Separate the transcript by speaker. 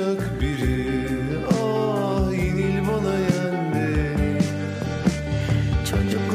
Speaker 1: olacak biri. Ah yenil bana yen beni.
Speaker 2: Çocuk